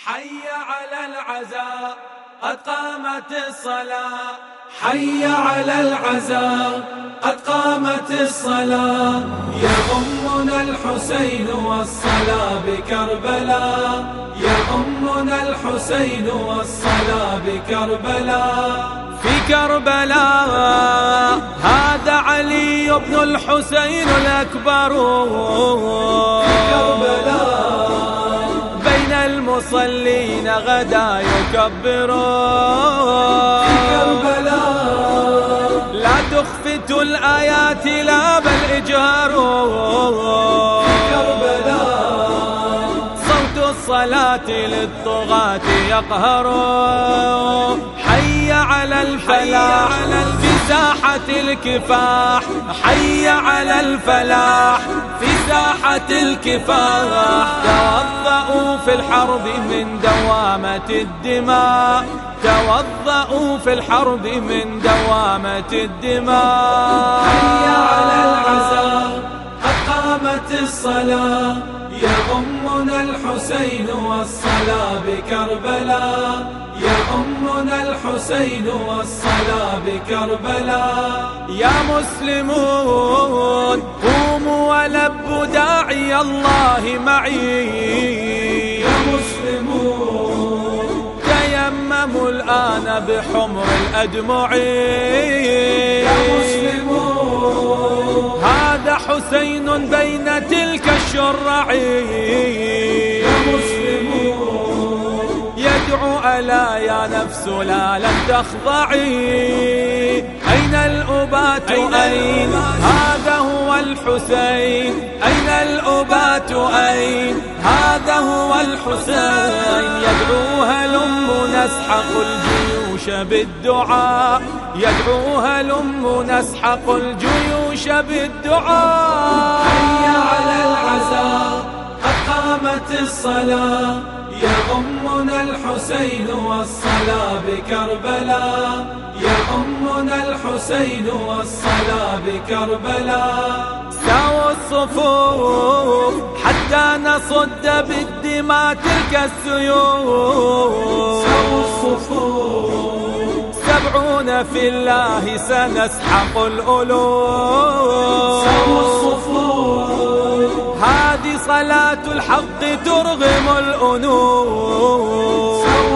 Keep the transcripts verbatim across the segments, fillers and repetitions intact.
حي على العزاء قد قامت الصلاة، حي على العزاء قد قامت الصلاة. يؤمنا الحسين والصلاة بكربلاء، يؤمنا الحسين والصلاة بكربلاء. في كربلاء هذا علي بن الحسين الأكبر، في كربلاء بين المصلين غدا يكبرون. في كربلاء لا تخفتوا الآيات لا بل اجهروا. في كربلاء صوت الصلاة للطغاة يقهر. حي على الفلاح في ساحة الكفاح، حي على الفلاح في ساحة الكفاح. توضؤوا في الحرب من دوامة الدماء، توضؤوا في الحرب من دوامة الدماء. حي على العزاء قد قامت الصلاة، يؤمنا الحسين والصلاة بكربلاء، يؤمنا الحسين والصلاة بكربلاء. يا مسلمون قوموا ولبوا داعي الله معي، يا مسلمون تيمموا الآن بحمر الأدمع. يا مسلمون هذا حسين بين تلك الشرع. يا مسلمون يدعو ألا يا نفس لا لن تخضعي. أين الأبات أين هذا هو الحسين، أين الأبات أين هذا هو الحسين. يدعو هلم نسحق الجيوش بالدعاء، يدعو هلم نسحق الجيوش بالدعاء. حي على العزاء قد قامت الصلاة، يؤمنا الحسين والصلاة بكربلاء، يؤمنا الحسين والصلاة بكربلاء. ساووا الصفوف حتى نصد بالدماء تلك السيوف. ساووا الصفوف سبعون في الله سنسحق الألوف. ساووا الصفوف هذه صلاة الحق ترغم الأنوف. سووا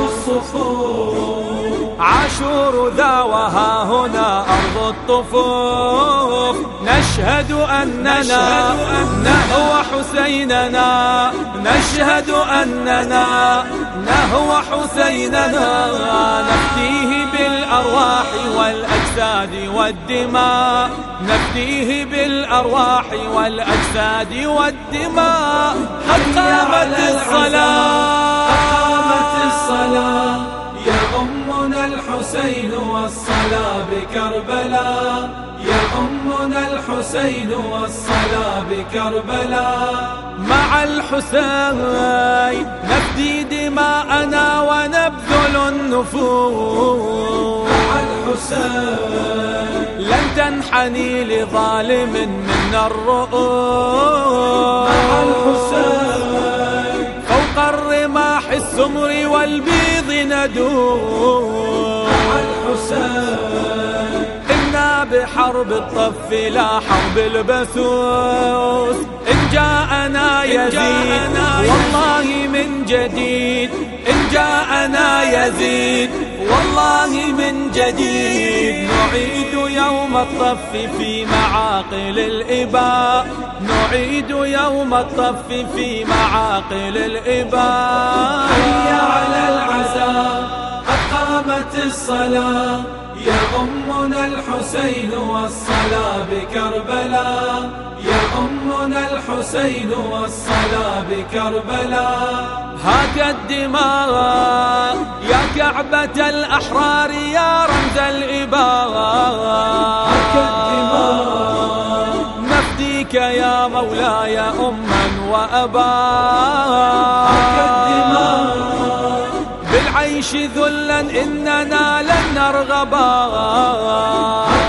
الصفوف عاشور ذا وها هنا أرض الطفوف. نشهد أننا نهو حسيننا، نشهد أننا نهو حسيننا. نفديه بالأرواح والأجساد والدماء، نفديه بالأرواح والأجساد والدماء. قد قامت الصلاة، قامت الصلاة. يؤمنا الحسين والصلاة بكربلاء، يؤمنا الحسين والصلاة بكربلاء. مع الحسين نفدي دماءنا ونبذل النفوس. مع الحسين لن تنحني لظالم منا الرؤوس. مع الحسين فوق الرماح السمر والبيض ندوس. مع الحسين إنا بحرب الطف لا حرب البسوس. إن جاءنا يزيد والله من جديد، إن جاءنا يزيد والله من جديد. نعيد يوم الطف في معاقل الإباء، نعيد يوم الطف في معاقل الإباء. حي على العزاء قد قامت الصلاة، يؤمنا الحسين والصلاة بكربلاء، يؤمنا الحسين والصلاة بكربلاء. هاك الدماء يا كعبة الأحرار يا رمز الإباء. هاك الدماء نفديك يا مولاي أما وأبا. هاك الدماء بالعيش ذلا إننا لن نرغبا. هاك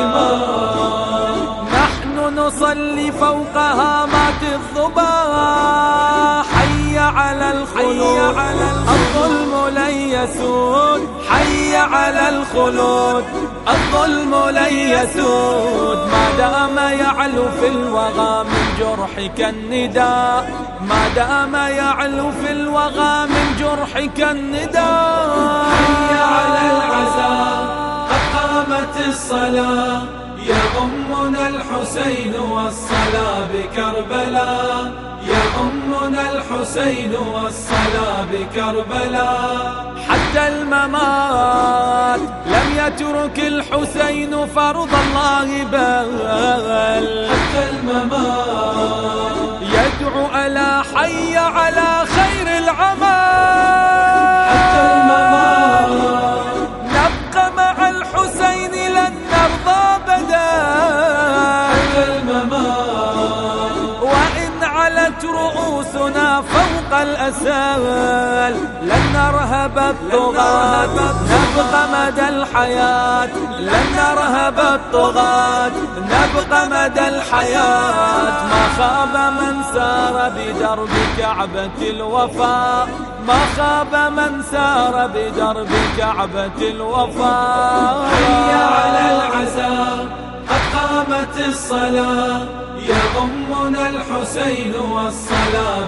الدماء نحن نصلي فوق هامات الظبا. حي حي على الخلود الظلم لن يسود، حي على الخلود الظلم لن يسود. ما دام يعلو في الوغى من جرحك النداء، ما دام يعلو في الوغى من جرحك النداء. حي على العزاء قد قامت الصلاة، يا أمنا الحسين والصلاة بكربلاء، يا أمنا الحسين والصلاة بكربلاء. حتى الممات لم يترك الحسين فرض الله بل حتى الممات يدعو ألا حي على خير العمل. حتى الممات نبقى مع الحسين لن نرضى بدا. حتى الممات وإن علت رؤوسنا فوق الأسال لن نرهب الطغاة، نبقى مدى الحياة لن نرهب الطغاة، نبقى مدى الحياة. ما خاب من سار بدرب كعبة الوفاء، ما خاب من سار بدرب كعبة الوفاء. حي على العزاء قد قامت الصلاة، يا أمنا الحسين والصلاة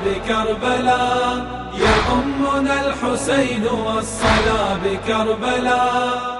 بكربلاء، يا أمنا الحسين والصلاة بكربلاء.